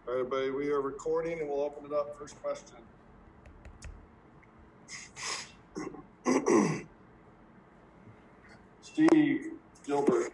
All right, everybody, we are recording and we'll open it up. First question. Steve Gilbert.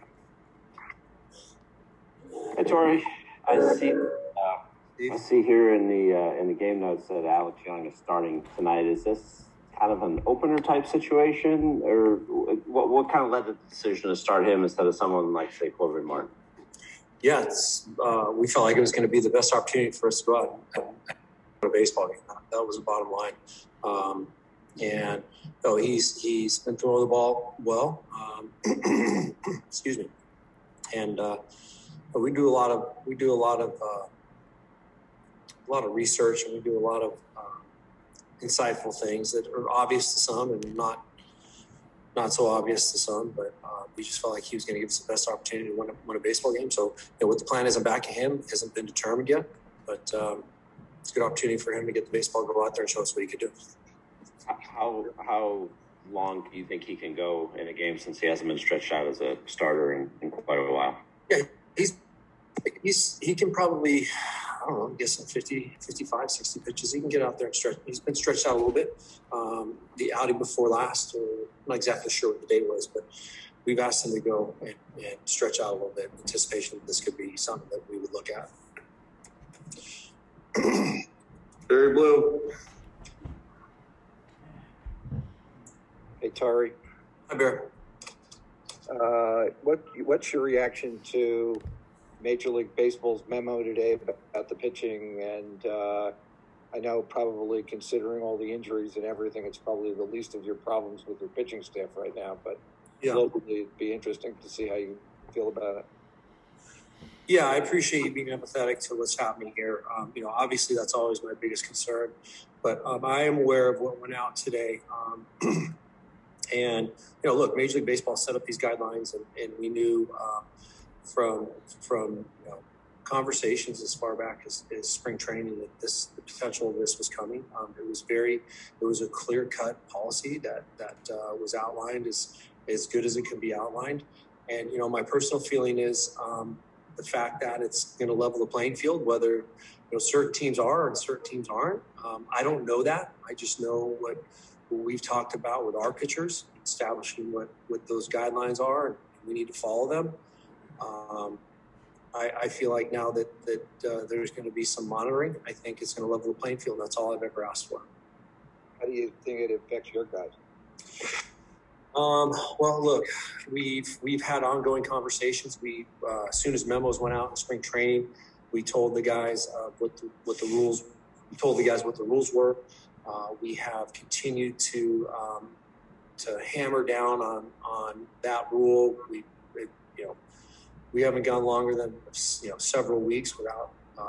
Hey, Tori. I see here in the game notes that Alex Young is starting tonight. Is this kind of an opener type situation, or what kind of led to the decision to start him instead of someone like, say, Corbin Martin? Yeah, we felt like it was going to be the best opportunity for us to go out and win a baseball game. That was the bottom line. He's been throwing the ball well. Excuse me. And we do a lot of research, and we do a lot of insightful things that are obvious to some and not so obvious to some. But we just felt like he was going to give us the best opportunity to win a baseball game. So what the plan is on back of him hasn't been determined yet, but it's a good opportunity for him to get the baseball, go out there and show us what he could do. How long do you think he can go in a game since he hasn't been stretched out as a starter in quite a while? Yeah, he can probably, I don't know, I'm guessing 50, 55, 60 pitches. He can get out there and stretch. He's been stretched out a little bit. The outing before last, I'm not exactly sure what the date was, but we've asked him to go and stretch out a little bit in anticipation that this could be something that we would look at. Barry Blue. Hey, Tari. Hi, Bear. What's your reaction to Major League Baseball's memo today about the pitching? And I know probably considering all the injuries and everything, it's probably the least of your problems with your pitching staff right now. But globally, it'd be interesting to see how you feel about it. Yeah, I appreciate you being empathetic to what's happening here. Obviously that's always my biggest concern, but I am aware of what went out today. And look, Major League Baseball set up these guidelines, and we knew from conversations as far back as spring training that the potential of this was coming. It was a clear-cut policy that was outlined as good as it could be outlined. And my personal feeling is the fact that it's going to level the playing field, whether certain teams are and certain teams aren't. I don't know that. I just know what we've talked about with our pitchers, establishing what those guidelines are, and we need to follow them. I feel like now that there's going to be some monitoring, I think it's going to level the playing field. And that's all I've ever asked for. How do you think it affects your guys? Well, look, we've had ongoing conversations. As soon as memos went out in spring training, we told the guys what the rules. We told the guys what the rules were. We have continued to hammer down on that rule. We haven't gone longer than several weeks without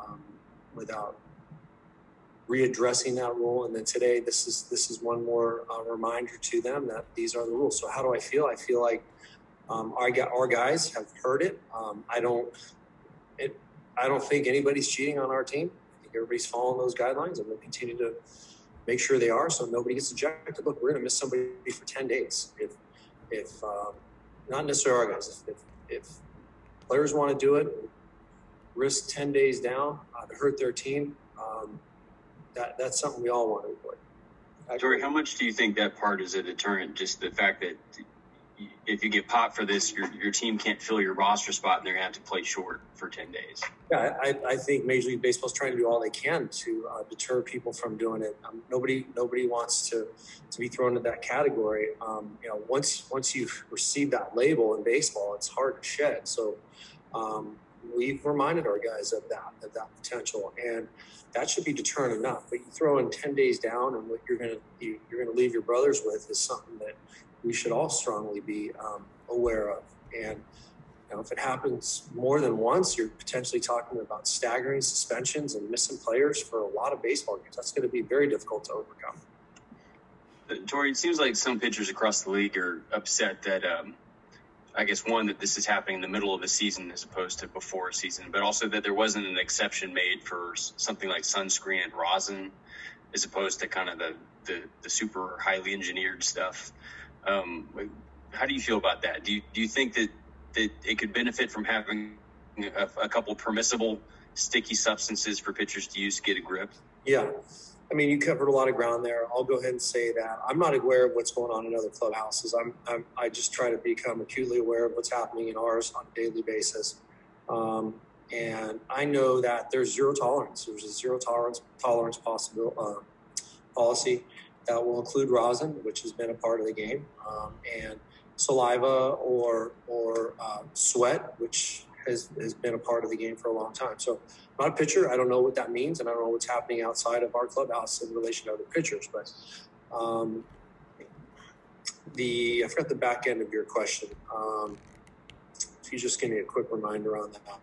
readdressing that rule. And then today, this is one more reminder to them that these are the rules. So how do I feel? I feel like our guys have heard it. I don't think anybody's cheating on our team. I think everybody's following those guidelines, and we'll continue to make sure they are, so nobody gets ejected. Look, we're going to miss somebody for 10 days. If not necessarily our guys, if players want to do it, risk 10 days down to hurt their team, that's something we all want to avoid. Jory, how much do you think that part is a deterrent? Just the fact that if you get popped for this, your team can't fill your roster spot and they're going to have to play short for 10 days. Yeah, I think Major League Baseball is trying to do all they can to deter people from doing it. Nobody wants to be thrown into that category. Once you've received that label in baseball, it's hard to shed. So we've reminded our guys of that potential, and that should be deterrent enough. But you throw in 10 days down, and what you're going to leave your brothers with is something that we should all strongly be aware of. And if it happens more than once, you're potentially talking about staggering suspensions and missing players for a lot of baseball games. That's going to be very difficult to overcome. Tori, it seems like some pitchers across the league are upset that, I guess, one, that this is happening in the middle of the season as opposed to before a season, but also that there wasn't an exception made for something like sunscreen and rosin as opposed to kind of the super highly engineered stuff. How do you feel about that? Do you think that it could benefit from having a couple permissible sticky substances for pitchers to use to get a grip? Yeah. I mean, you covered a lot of ground there. I'll go ahead and say that I'm not aware of what's going on in other clubhouses. I just try to become acutely aware of what's happening in ours on a daily basis. And I know that there's zero tolerance. There's a zero tolerance policy that will include rosin, which has been a part of the game, and saliva or sweat, which has been a part of the game for a long time. So I'm not a pitcher. I don't know what that means, and I don't know what's happening outside of our clubhouse in relation to other pitchers. But I forgot the back end of your question. If you just give me a quick reminder on that.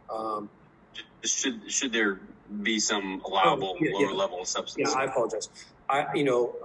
Should there be some allowable lower level substance? Yeah, I apologize. I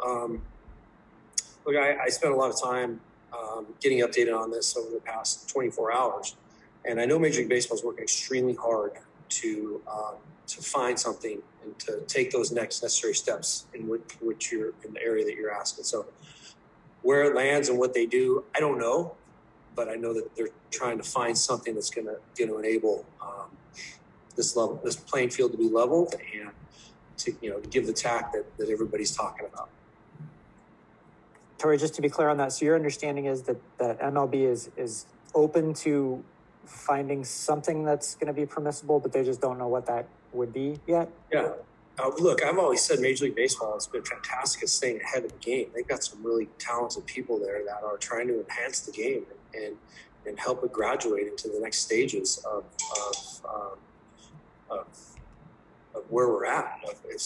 spent a lot of time getting updated on this over the past 24 hours, and I know Major League Baseball is working extremely hard to find something and to take those next necessary steps in which you're in the area that you're asking. So where it lands and what they do, I don't know, but I know that they're trying to find something that's going to enable this playing field to be leveled and to give the tack that everybody's talking about. Tori, just to be clear on that, so your understanding is that MLB is open to finding something that's going to be permissible, but they just don't know what that would be yet? Yeah. Look, I've always said Major League Baseball has been fantastic at staying ahead of the game. They've got some really talented people there that are trying to enhance the game and help it graduate into the next stages of where we're at.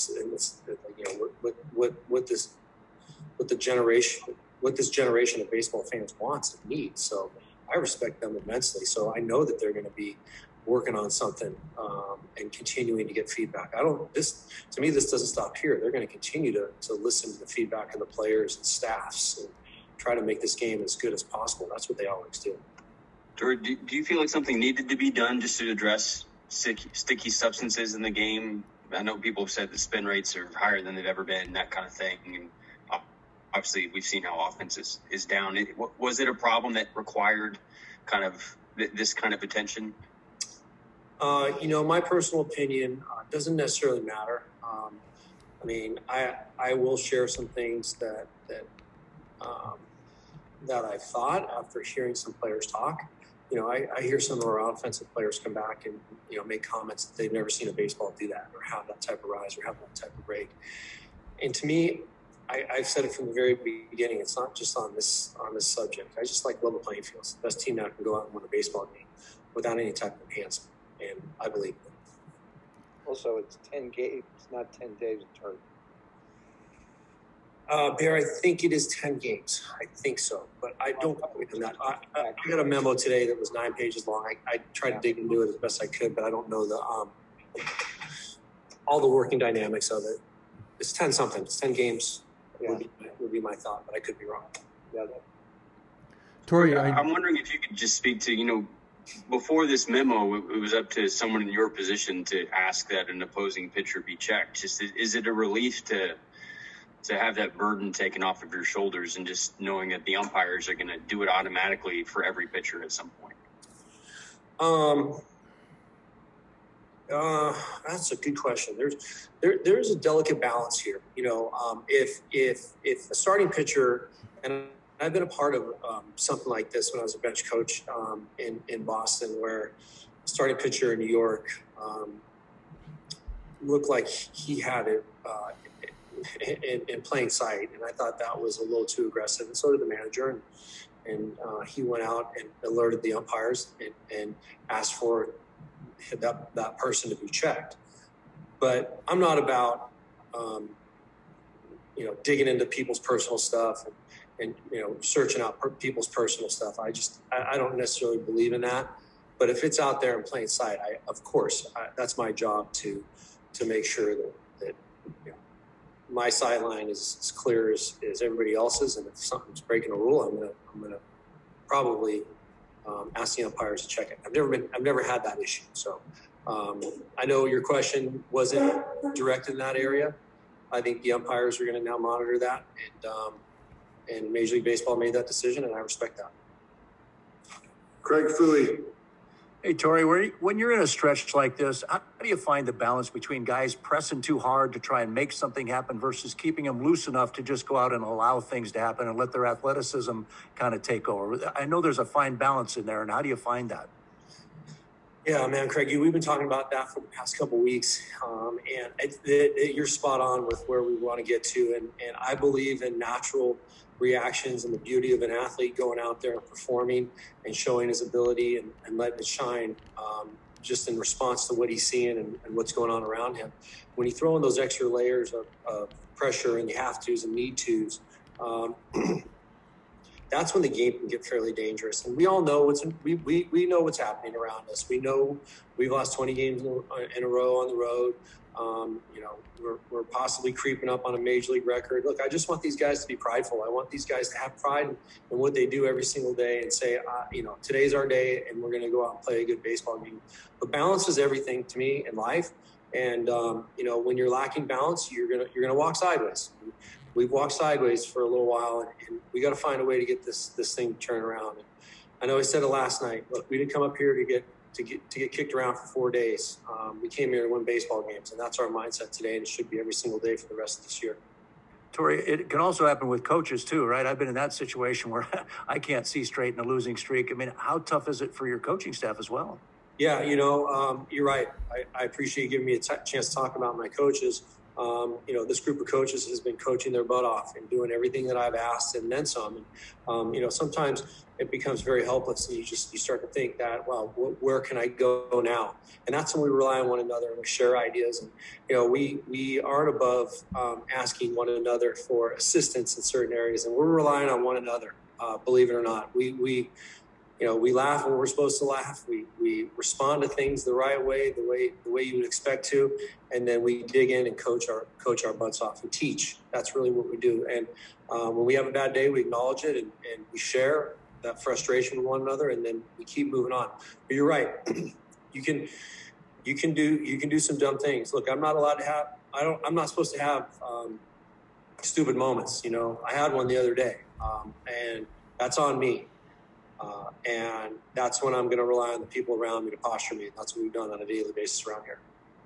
What this generation of baseball fans wants and needs. So I respect them immensely. So I know that they're going to be working on something and continuing to get feedback. To me, this doesn't stop here. They're going to continue to listen to the feedback of the players and staffs and try to make this game as good as possible. That's what they always do. Do you feel like something needed to be done just to address sticky substances in the game? I know people have said the spin rates are higher than they've ever been, that kind of thing. And obviously, we've seen how offense is down. Was it a problem that required kind of this kind of attention? My personal opinion doesn't necessarily matter. I will share some things that I thought after hearing some players talk. I hear some of our offensive players come back and make comments that they've never seen a baseball do that or have that type of rise or have that type of rate. And to me, I've said it from the very beginning. It's not just on this subject. I just like level playing fields. The best team now can go out and win a baseball game without any type of enhancement, and I believe it. Also, it's 10 games, not 10 days of tournament. Bear, I think it is 10 games. I think so, but I don't quote me on that. I got a memo today that was 9 pages long. I tried to dig into it as best I could, but I don't know all the working dynamics of it. It's 10 something. It's 10 games. Yeah. Would be my thought, but I could be wrong. Yeah. Tori, I'm wondering if you could just speak to, before this memo, it was up to someone in your position to ask that an opposing pitcher be checked. Just is it a relief to have that burden taken off of your shoulders and just knowing that the umpires are going to do it automatically for every pitcher at some point? That's a good question. There's a delicate balance here. If a starting pitcher, and I've been a part of something like this when I was a bench coach in Boston, where a starting pitcher in New York looked like he had it in plain sight, and I thought that was a little too aggressive, and so did the manager. And he went out and alerted the umpires and asked for that person to be checked. But I'm not about digging into people's personal stuff and searching out people's personal stuff. I don't necessarily believe in that. But if it's out there in plain sight, of course that's my job to make sure that my sideline is as clear as everybody else's, and if something's breaking a rule, I'm gonna probably ask the umpires to check it. I've never had that issue, so I know your question wasn't directed in that area. I think the umpires are going to now monitor that, and Major League Baseball made that decision, and I respect that. Craig Fouie. Hey, Torey, when you're in a stretch like this, how do you find the balance between guys pressing too hard to try and make something happen versus keeping them loose enough to just go out and allow things to happen and let their athleticism kind of take over? I know there's a fine balance in there, and how do you find that? Yeah, man, Craig, we've been talking about that for the past couple of weeks, and you're spot on with where we want to get to, and I believe in natural reactions and the beauty of an athlete going out there and performing and showing his ability and letting it shine just in response to what he's seeing and what's going on around him. When you throw in those extra layers of pressure and you have tos and need tos, that's when the game can get fairly dangerous. And we all know we know what's happening around us. We know we've lost 20 games in a row on the road. We're possibly creeping up on a major league record. Look, I just want these guys to be prideful. I want these guys to have pride in what they do every single day and say, today's our day and we're going to go out and play a good baseball game. But balance is everything to me in life. And, when you're lacking balance, you're going to walk sideways. We've walked sideways for a little while, and we got to find a way to get this thing to turn around. And I know I said it last night. Look, we didn't come up here to get kicked around for 4 days. We came here to win baseball games, and that's our mindset today, and it should be every single day for the rest of this year. Torey, it can also happen with coaches too, right? I've been in that situation where I can't see straight in a losing streak. I mean, how tough is it for your coaching staff as well? Yeah, you're right. I appreciate you giving me a chance to talk about my coaches. This group of coaches has been coaching their butt off and doing everything that I've asked and then some. And, sometimes it becomes very helpless and you start to think that, well, where can I go now? And that's when we rely on one another and we share ideas. And, we aren't above asking one another for assistance in certain areas, and we're relying on one another, believe it or not. We laugh when we're supposed to laugh. We respond to things the right way, the way you would expect to, and then we dig in and coach our butts off and teach. That's really what we do. And when we have a bad day, we acknowledge it and we share that frustration with one another, and then we keep moving on. But you're right. You can do some dumb things. Look, I'm not supposed to have stupid moments. I had one the other day, and that's on me. And that's when I'm going to rely on the people around me to posture me. That's what we've done on a daily basis around here.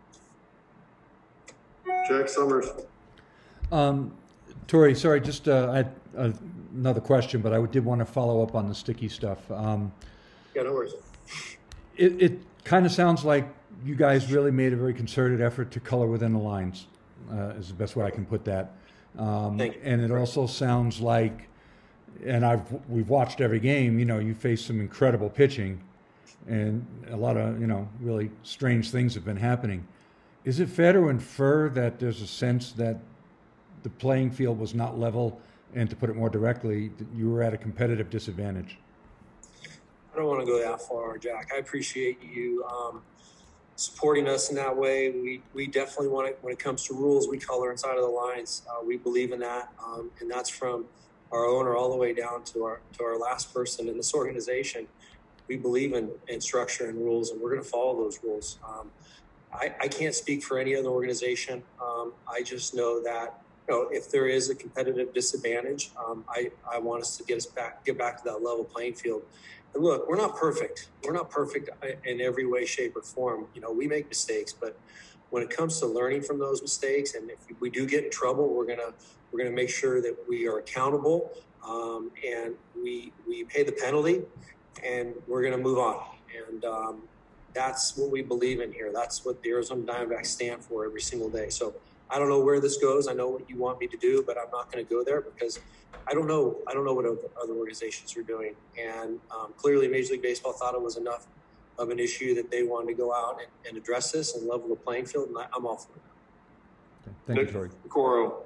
Jack Summers. Torey, sorry, just I had another question, but I did want to follow up on the sticky stuff. Yeah, no worries. It kind of sounds like you guys really made a very concerted effort to color within the lines, is the best way I can put that. Thank you. And it also sounds like, and we've watched every game, you face some incredible pitching and a lot of, really strange things have been happening. Is it fair to infer that there's a sense that the playing field was not level, and to put it more directly, you were at a competitive disadvantage? I don't want to go that far, Jack. I appreciate you supporting us in that way. We definitely want it when it comes to rules. We color inside of the lines. We believe in that, and that's from our owner all the way down to our last person in this organization. We believe in structure and rules, and we're going to follow those rules. I can't speak for any other organization. I just know that if there is a competitive disadvantage, I want us to get back to that level playing field. And look, we're not perfect. We're not perfect in every way, shape, or form. We make mistakes, but when it comes to learning from those mistakes, and if we do get in trouble, we're gonna make sure that we are accountable, and we pay the penalty, and we're gonna move on. And that's what we believe in here. That's what the Arizona Diamondbacks stand for every single day. So I don't know where this goes. I know what you want me to do, but I'm not going to go there because I don't know what other organizations are doing. And clearly Major League Baseball thought it was enough of an issue that they wanted to go out and address this and level the playing field, and I'm all for it. Thank you, Torey. Coro.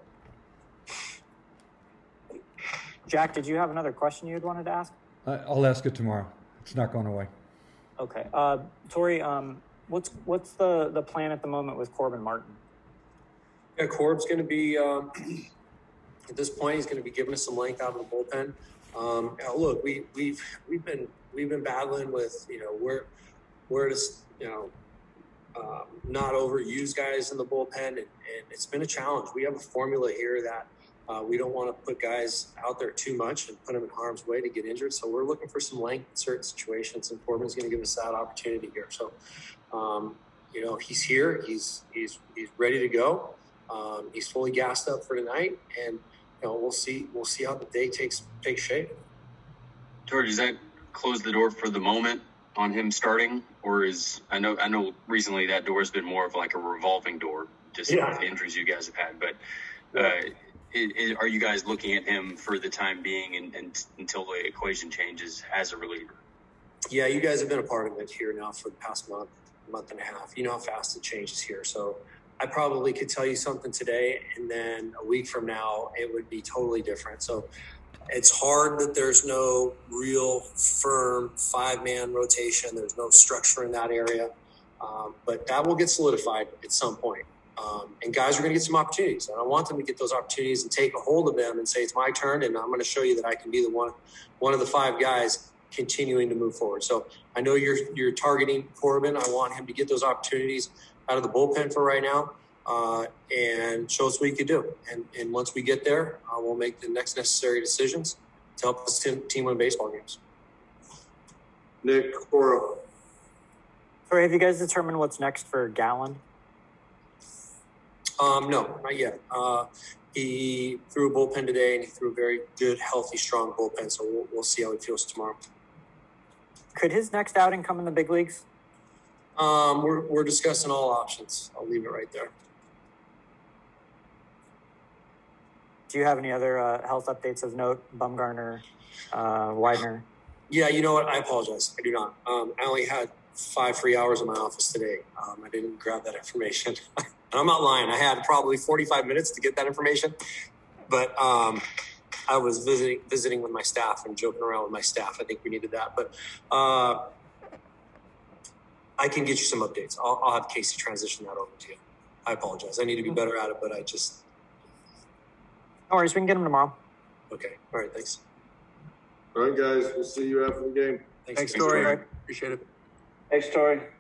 Jack, did you have another question you'd wanted to ask? I'll ask it tomorrow. It's not going away. Okay. Torey, what's the plan at the moment with Corbin Martin? Yeah, Corb's going to be at this point. He's going to be giving us some length out of the bullpen. Look, we've been battling with where to not overuse guys in the bullpen, and it's been a challenge. We have a formula here that We don't want to put guys out there too much and put them in harm's way to get injured. So we're looking for some length in certain situations, and Corbin's going to give us that opportunity here. So, you know, he's here. He's ready to go. He's fully gassed up for tonight, and you know, we'll see how the day takes shape. Tori, does that close the door for the moment on him starting, or is I know recently that door has been more of like a revolving door, just with the injuries you guys have had, but. Are you guys looking at him for the time being and until the equation changes as a reliever? Yeah, you guys have been a part of it here now for the past month and a half. You know how fast it changes here. So I probably could tell you something today, and then a week from now, it would be totally different. So it's hard that there's no real firm 5-man rotation. There's no structure in that area. But that will get solidified at some point. And guys are going to get some opportunities. And I want them to get those opportunities and take a hold of them and say, it's my turn, and I'm going to show you that I can be the one of the 5 guys continuing to move forward. So I know you're targeting Corbin. I want him to get those opportunities out of the bullpen for right now and show us what he can do. And once we get there, we'll make the next necessary decisions to help us team win baseball games. Nick Cora. Sorry, have you guys determined what's next for Gallen? No, not yet. He threw a bullpen today, and he threw a very good, healthy, strong bullpen. So we'll see how he feels tomorrow. Could his next outing come in the big leagues? We're discussing all options. I'll leave it right there. Do you have any other health updates of note, Bumgarner, Widener? Yeah, you know what? I apologize. I do not. I only had 5 free hours in my office today. I didn't grab that information. And I'm not lying. I had probably 45 minutes to get that information. But I was visiting with my staff and joking around with my staff. I think we needed that. But I can get you some updates. I'll have Casey transition that over to you. I apologize. I need to be better at it, but I just... No worries. We can get him tomorrow. Okay. All right. Thanks. All right, guys. We'll see you after the game. Thanks, Tori. Appreciate it. Thanks, Tori.